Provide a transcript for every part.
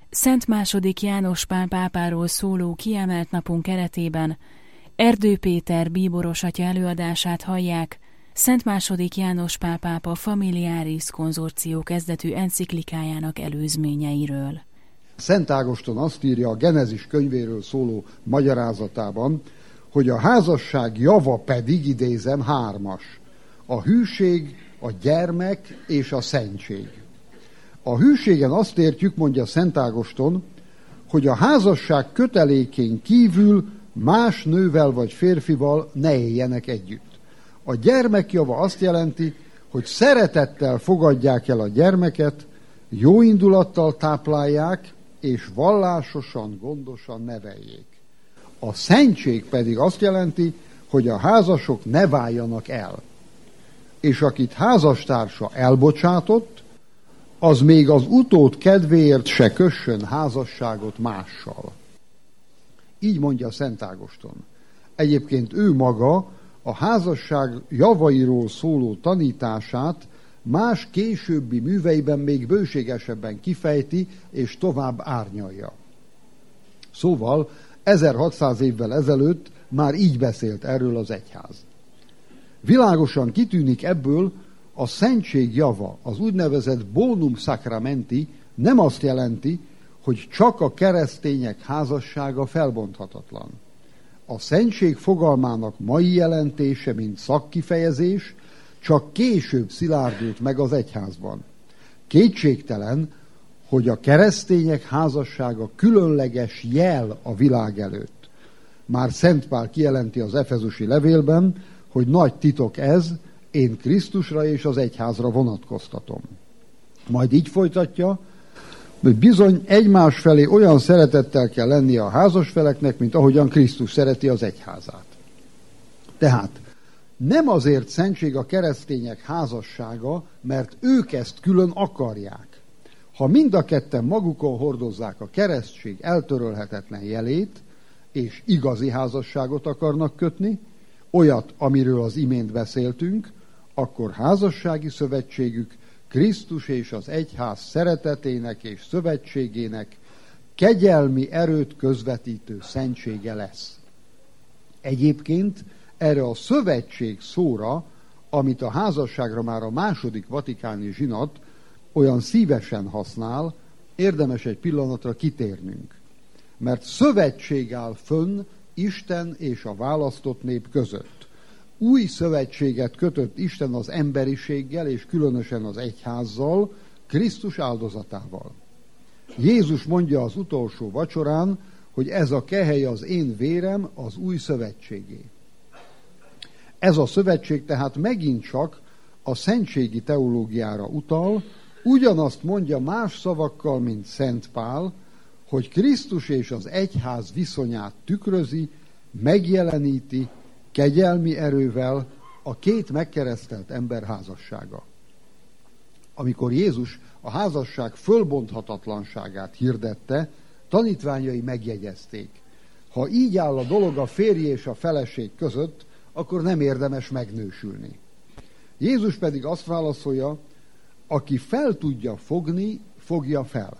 Szent II. János Pál pápáról szóló kiemelt napunk keretében Erdő Péter bíboros atya előadását hallják Szent II. János Pál pápa Familiaris konzorció kezdetű enciklikájának előzményeiről. Szent Ágoston azt írja a Genezis könyvéről szóló magyarázatában, hogy a házasság java pedig, idézem, 3: a hűség, a gyermek és a szentség. A hűségen azt értjük, mondja Szent Ágoston, hogy a házasság kötelékén kívül más nővel vagy férfival ne éljenek együtt. A gyermekjava azt jelenti, hogy szeretettel fogadják el a gyermeket, jó indulattal táplálják, és vallásosan, gondosan neveljék. A szentség pedig azt jelenti, hogy a házasok ne váljanak el. És akit házastársa elbocsátott, az még az utód kedvéért se kössön házasságot mással. Így mondja Szent Ágoston. Egyébként ő maga a házasság javairól szóló tanítását más későbbi műveiben még bőségesebben kifejti és tovább árnyalja. Szóval 1600 évvel ezelőtt már így beszélt erről az egyház. Világosan kitűnik ebből, a szentség java, az úgynevezett bonum sacramenti nem azt jelenti, hogy csak a keresztények házassága felbonthatatlan. A szentség fogalmának mai jelentése, mint szakkifejezés, csak később szilárdult meg az egyházban. Kétségtelen, hogy a keresztények házassága különleges jel a világ előtt. Már Szent Pál kijelenti az efezusi levélben, hogy nagy titok ez, én Krisztusra és az egyházra vonatkoztatom. Majd így folytatja, hogy bizony egymás felé olyan szeretettel kell lennie a házasfeleknek, mint ahogyan Krisztus szereti az egyházát. Tehát nem azért szentség a keresztények házassága, mert ők ezt külön akarják. Ha mind a ketten magukon hordozzák a keresztség eltörölhetetlen jelét, és igazi házasságot akarnak kötni, olyat, amiről az imént beszéltünk, akkor házassági szövetségük Krisztus és az egyház szeretetének és szövetségének kegyelmi erőt közvetítő szentsége lesz. Egyébként erre a szövetség szóra, amit a házasságra már a II. Vatikáni zsinat olyan szívesen használ, érdemes egy pillanatra kitérnünk. Mert szövetség áll fönn Isten és a választott nép között. Új szövetséget kötött Isten az emberiséggel, és különösen az egyházzal, Krisztus áldozatával. Jézus mondja az utolsó vacsorán, hogy ez a kehely az én vérem, az új szövetségé. Ez a szövetség tehát megint csak a szentségi teológiára utal, ugyanazt mondja más szavakkal, mint Szent Pál, hogy Krisztus és az egyház viszonyát tükrözi, megjeleníti kegyelmi erővel a két megkeresztelt ember házassága. Amikor Jézus a házasság fölbonthatatlanságát hirdette, tanítványai megjegyezték. Ha így áll a dolog a férj és a feleség között, akkor nem érdemes megnősülni. Jézus pedig azt válaszolja, aki fel tudja fogni, fogja fel.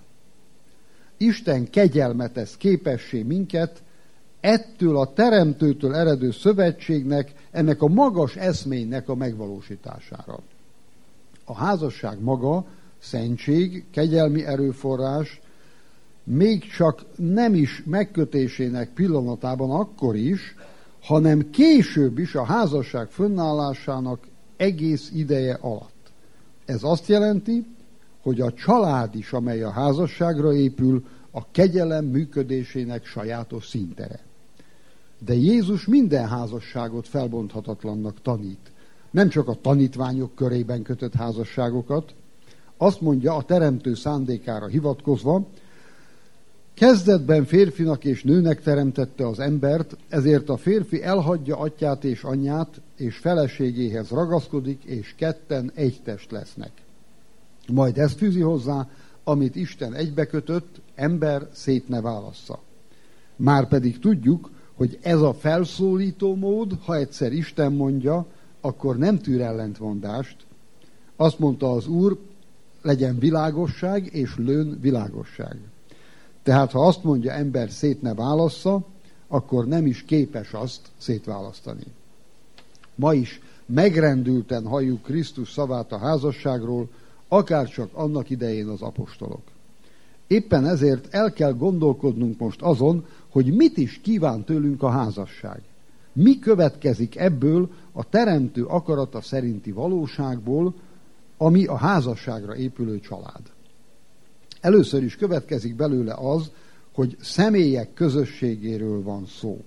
Isten kegyelme tesz képessé minket ettől a teremtőtől eredő szövetségnek, ennek a magas eszménynek a megvalósítására. A házasság maga, szentség, kegyelmi erőforrás, még csak nem is megkötésének pillanatában akkor is, hanem később is a házasság fönnállásának egész ideje alatt. Ez azt jelenti, hogy a család is, amely a házasságra épül, a kegyelem működésének sajátos színtere. De Jézus minden házasságot felbonthatatlannak tanít. Nem csak a tanítványok körében kötött házasságokat. Azt mondja a teremtő szándékára hivatkozva, kezdetben férfinak és nőnek teremtette az embert, ezért a férfi elhagyja atyát és anyját, és feleségéhez ragaszkodik, és ketten egy test lesznek. Majd ezt fűzi hozzá, amit Isten egybekötött, ember szét ne válassza. Márpedig tudjuk, hogy ez a felszólító mód, ha egyszer Isten mondja, akkor nem tűr ellentmondást. Azt mondta az Úr, legyen világosság, és lőn világosság. Tehát ha azt mondja ember, szét ne válassza, akkor nem is képes azt szétválasztani. Ma is megrendülten halljuk Krisztus szavát a házasságról, akárcsak annak idején az apostolok. Éppen ezért el kell gondolkodnunk most azon, hogy mit is kíván tőlünk a házasság. Mi következik ebből a teremtő akarata szerinti valóságból, ami a házasságra épülő család. Először is következik belőle az, hogy személyek közösségéről van szó.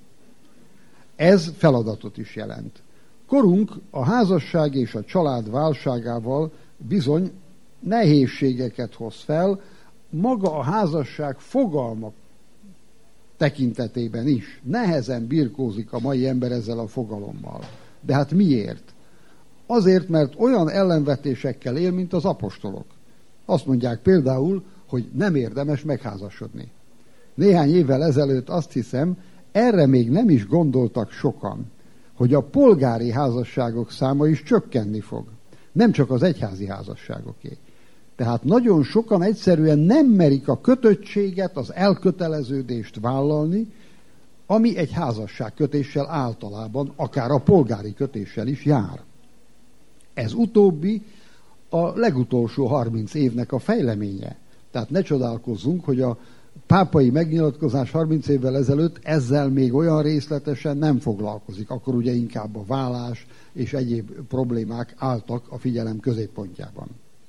Ez feladatot is jelent. Korunk a házasság és a család válságával bizony nehézségeket hoz fel, maga a házasság fogalma tekintetében is. Nehezen birkózik a mai ember ezzel a fogalommal. De hát miért? Azért, mert olyan ellenvetésekkel él, mint az apostolok. Azt mondják például, hogy nem érdemes megházasodni. Néhány évvel ezelőtt azt hiszem, erre még nem is gondoltak sokan, hogy a polgári házasságok száma is csökkenni fog. Nem csak az egyházi házasságoké. Tehát nagyon sokan egyszerűen nem merik a kötöttséget, az elköteleződést vállalni, ami egy házasságkötéssel általában, akár a polgári kötéssel is jár. Ez utóbbi a legutolsó 30 évnek a fejleménye. Tehát ne csodálkozzunk, hogy a pápai megnyilatkozás 30 évvel ezelőtt ezzel még olyan részletesen nem foglalkozik. Akkor ugye inkább a vállás és egyéb problémák álltak a figyelem középpontjában.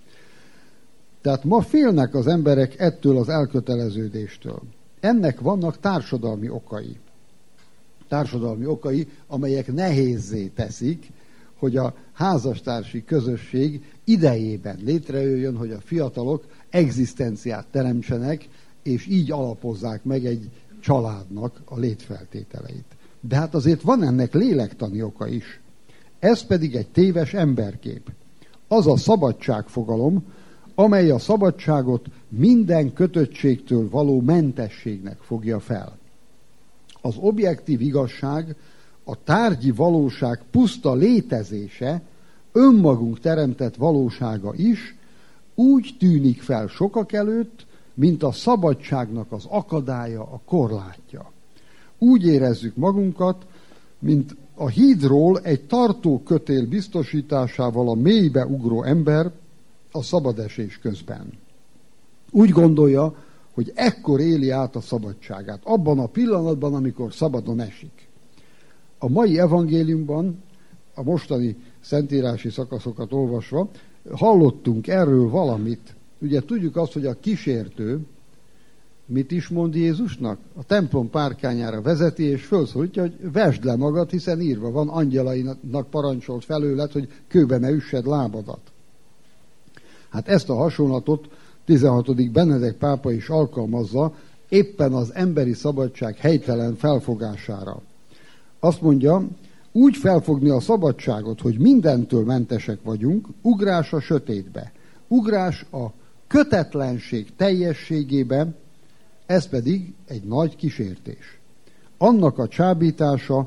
Tehát ma félnek az emberek ettől az elköteleződéstől. Ennek vannak társadalmi okai. Társadalmi okai, amelyek nehézzé teszik, hogy a házastársi közösség idejében létrejöjjön, hogy a fiatalok egzisztenciát teremtsenek, és így alapozzák meg egy családnak a létfeltételeit. De hát azért van ennek lélektani oka is. Ez pedig egy téves emberkép. Az a szabadságfogalom, amely a szabadságot minden kötöttségtől való mentességnek fogja fel. Az objektív igazság, a tárgyi valóság puszta létezése, önmagunk teremtett valósága is úgy tűnik fel sokak előtt, mint a szabadságnak az akadálya, a korlátja. Úgy érezzük magunkat, mint a hídról egy tartókötél biztosításával a mélybe ugró ember a szabadesés közben. Úgy gondolja, hogy ekkor éli át a szabadságát, abban a pillanatban, amikor szabadon esik. A mai evangéliumban, a mostani szentírási szakaszokat olvasva, hallottunk erről valamit. Ugye tudjuk azt, hogy a kísértő mit is mond Jézusnak? A templom párkányára vezeti, és felszólítja, hogy vesd le magad, hiszen írva van, angyalainak parancsolt felőled, hogy kőbe ne üssed lábadat. Hát ezt a hasonlatot 16. Benedek pápa is alkalmazza éppen az emberi szabadság helytelen felfogására. Azt mondja, úgy felfogni a szabadságot, hogy mindentől mentesek vagyunk, ugrás a sötétbe, ugrás a kötetlenség teljességébe, ez pedig egy nagy kísértés. Annak a csábítása,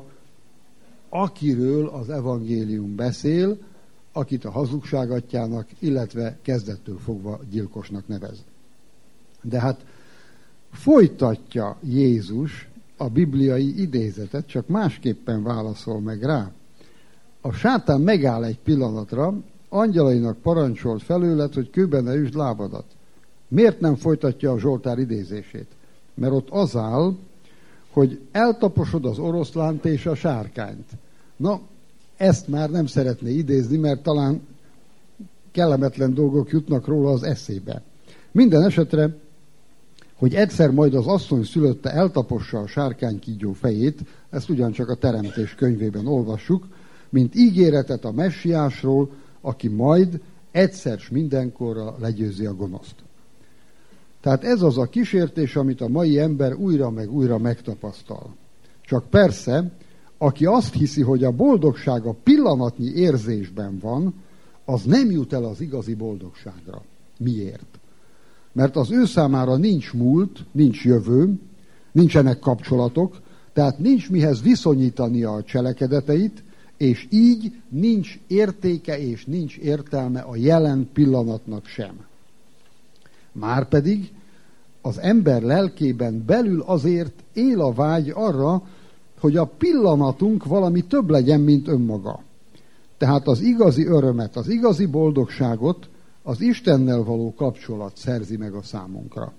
akiről az evangélium beszél, akit a hazugság atyának, illetve kezdettől fogva gyilkosnak nevez. De hát folytatja Jézus a bibliai idézetet, csak másképpen válaszol meg rá. A sátán megáll egy pillanatra, angyalainak parancsolt felőled, hogy kőben ne üsd lábadat. Miért nem folytatja a Zsoltár idézését? Mert ott az áll, hogy eltaposod az oroszlánt és a sárkányt. Na, ezt már nem szeretné idézni, mert talán kellemetlen dolgok jutnak róla az eszébe. Minden esetre, hogy egyszer majd az asszony szülötte eltapossa a sárkánykígyó fejét, ezt ugyancsak a Teremtés könyvében olvassuk, mint ígéretet a messiásról, aki majd egyszer s mindenkorra legyőzi a gonoszt. Tehát ez az a kísértés, amit a mai ember újra meg újra megtapasztal. Csak persze, aki azt hiszi, hogy a boldogság a pillanatnyi érzésben van, az nem jut el az igazi boldogságra. Miért? Mert az ő számára nincs múlt, nincs jövő, nincsenek kapcsolatok, tehát nincs mihez viszonyítania a cselekedeteit, és így nincs értéke és nincs értelme a jelen pillanatnak sem. Márpedig az ember lelkében belül azért él a vágy arra, hogy a pillanatunk valami több legyen, mint önmaga. Tehát az igazi örömet, az igazi boldogságot az Istennel való kapcsolat szerzi meg a számunkra.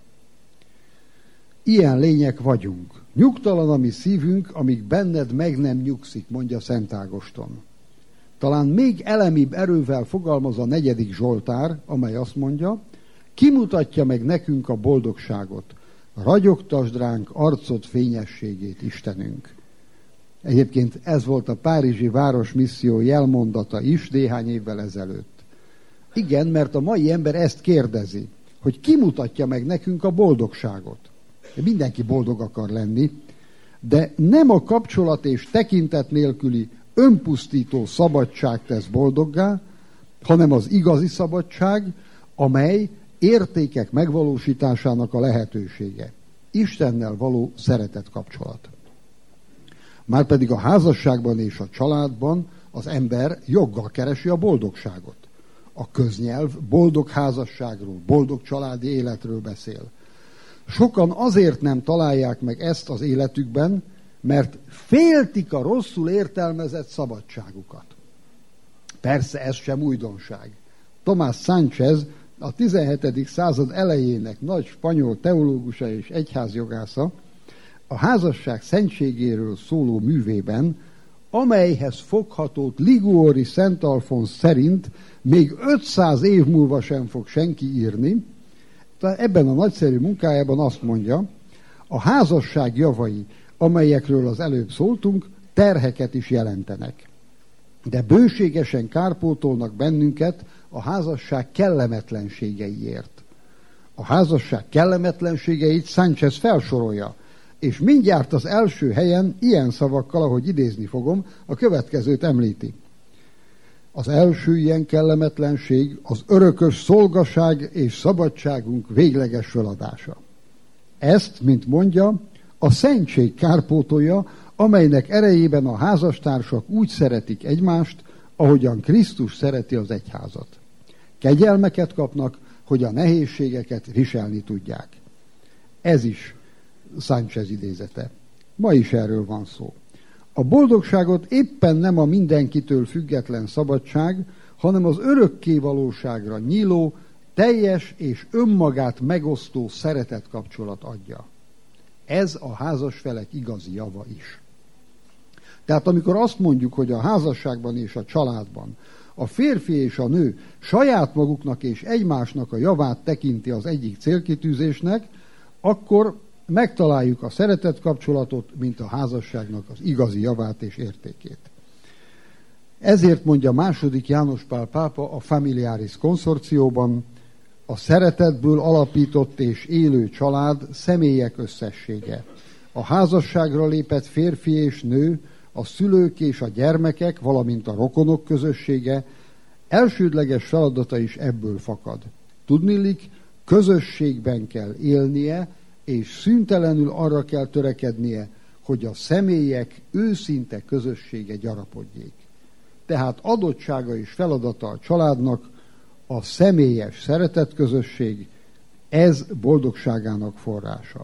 Ilyen lények vagyunk. Nyugtalan a mi szívünk, amíg benned meg nem nyugszik, mondja Szent Ágoston. Talán még elemibb erővel fogalmaz a 4. Zsoltár, amely azt mondja, kimutatja meg nekünk a boldogságot, ragyogtasd ránk arcod fényességét, Istenünk. Egyébként ez volt a Párizsi Városmisszió jelmondata is néhány évvel ezelőtt. Igen, mert a mai ember ezt kérdezi, hogy kimutatja meg nekünk a boldogságot. Mindenki boldog akar lenni, de nem a kapcsolat és tekintet nélküli önpusztító szabadság tesz boldoggá, hanem az igazi szabadság, amely értékek megvalósításának a lehetősége. Istennel való szeretet kapcsolat. Márpedig a házasságban és a családban az ember joggal keresi a boldogságot. A köznyelv boldog házasságról, boldog családi életről beszél. Sokan azért nem találják meg ezt az életükben, mert féltik a rosszul értelmezett szabadságukat. Persze ez sem újdonság. Tomás Sánchez, a 17. század elejének nagy spanyol teológusa és egyházjogásza, a házasság szentségéről szóló művében, amelyhez foghatót Liguori Szent Alfonsz szerint még 500 év múlva sem fog senki írni, tehát ebben a nagyszerű munkájában azt mondja, a házasság javai, amelyekről az előbb szóltunk, terheket is jelentenek. De bőségesen kárpótolnak bennünket a házasság kellemetlenségeiért. A házasság kellemetlenségeit Sánchez felsorolja, és mindjárt az első helyen ilyen szavakkal, ahogy idézni fogom, a következőt említi. Az első ilyen kellemetlenség az örökös szolgaság és szabadságunk végleges feladása. Ezt, mint mondja, a szentség kárpótolja, amelynek erejében a házastársak úgy szeretik egymást, ahogyan Krisztus szereti az egyházat. Kegyelmeket kapnak, hogy a nehézségeket viselni tudják. Ez is Sánchez idézete. Ma is erről van szó. A boldogságot éppen nem a mindenkitől független szabadság, hanem az örökké valóságra nyíló, teljes és önmagát megosztó szeretetkapcsolat adja. Ez a házasfelek igazi java is. Tehát amikor azt mondjuk, hogy a házasságban és a családban a férfi és a nő saját maguknak és egymásnak a javát tekinti az egyik célkitűzésnek, akkor megtaláljuk a szeretetkapcsolatot, mint a házasságnak az igazi javát és értékét. Ezért mondja II. János Pál pápa a Familiaris konszorcióban, a szeretetből alapított és élő család személyek összessége. A házasságra lépett férfi és nő, a szülők és a gyermekek, valamint a rokonok közössége, elsődleges feladata is ebből fakad. Tudniillik, közösségben kell élnie, és szüntelenül arra kell törekednie, hogy a személyek őszinte közössége gyarapodjék. Tehát adottsága és feladata a családnak a személyes szeretetközösség, ez boldogságának forrása.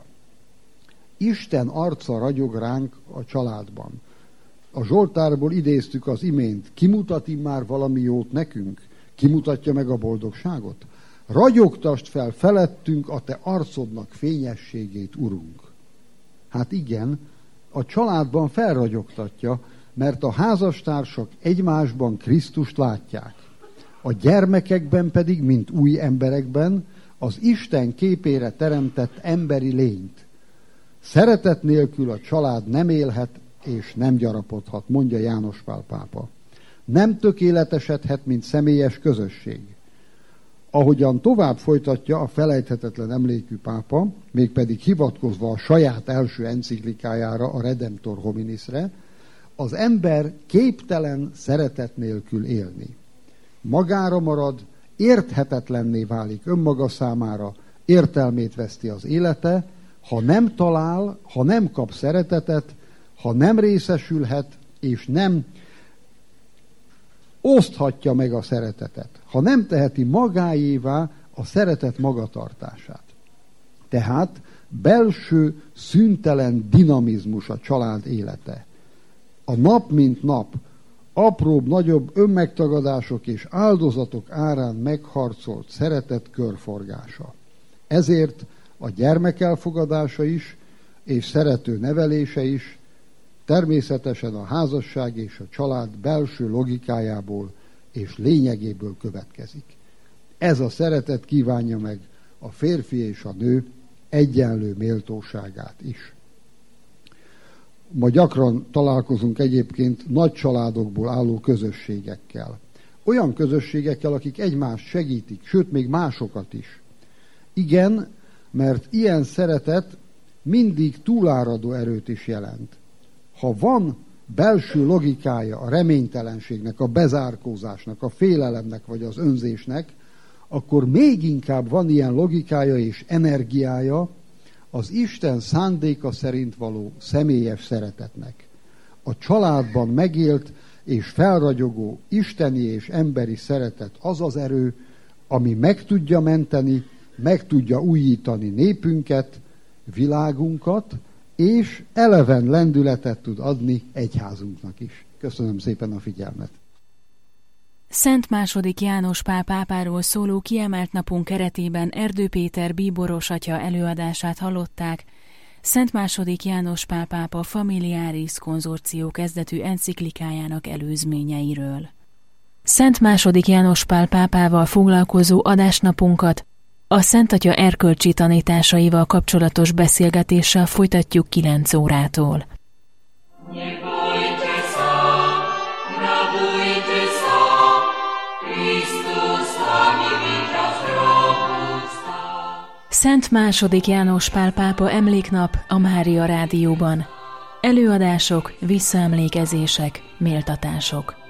Isten arca ragyog ránk a családban. A Zsoltárból idéztük az imént, kimutat immár valami jót nekünk? Kimutatja meg a boldogságot? Ragyogtasd fel felettünk a te arcodnak fényességét, Urunk. Hát igen, a családban felragyogtatja, mert a házastársak egymásban Krisztust látják. A gyermekekben pedig, mint új emberekben, az Isten képére teremtett emberi lényt. Szeretet nélkül a család nem élhet és nem gyarapodhat, mondja János Pál pápa. Nem tökéletesedhet, mint személyes közösség. Ahogyan tovább folytatja a felejthetetlen emlékű pápa, mégpedig hivatkozva a saját első enciklikájára, a Redemptor Hominisre, az ember képtelen szeretet nélkül élni. Magára marad, érthetetlenné válik önmaga számára, értelmét veszti az élete, ha nem talál, ha nem kap szeretetet, ha nem részesülhet, és nem oszthatja meg a szeretetet, ha nem teheti magáévá a szeretet magatartását. Tehát belső, szüntelen dinamizmus a család élete. A nap mint nap apróbb-nagyobb önmegtagadások és áldozatok árán megharcolt szeretet körforgása. Ezért a gyermek elfogadása is, és szerető nevelése is természetesen a házasság és a család belső logikájából és lényegéből következik. Ez a szeretet kívánja meg a férfi és a nő egyenlő méltóságát is. Ma gyakran találkozunk egyébként nagy családokból álló közösségekkel. Olyan közösségekkel, akik egymást segítik, sőt még másokat is. Igen, mert ilyen szeretet mindig túláradó erőt is jelent. Ha van belső logikája a reménytelenségnek, a bezárkózásnak, a félelemnek vagy az önzésnek, akkor még inkább van ilyen logikája és energiája az Isten szándéka szerint való személyes szeretetnek. A családban megélt és felragyogó isteni és emberi szeretet az az erő, ami meg tudja menteni, meg tudja újítani népünket, világunkat, és eleven lendületet tud adni egyházunknak is. Köszönöm szépen a figyelmet! Szent II. János Pál pápáról szóló kiemelt napunk keretében Erdő Péter bíboros atya előadását hallották, Szent II. János Pál pápa Familiaris konzorció kezdetű enciklikájának előzményeiről. Szent II. János Pál pápával foglalkozó adásnapunkat a Szent Atya erkölcsi tanításaival kapcsolatos beszélgetéssel folytatjuk 9 órától. Szent II. János Pál pápa emléknap a Mária Rádióban. Előadások, visszaemlékezések, méltatások.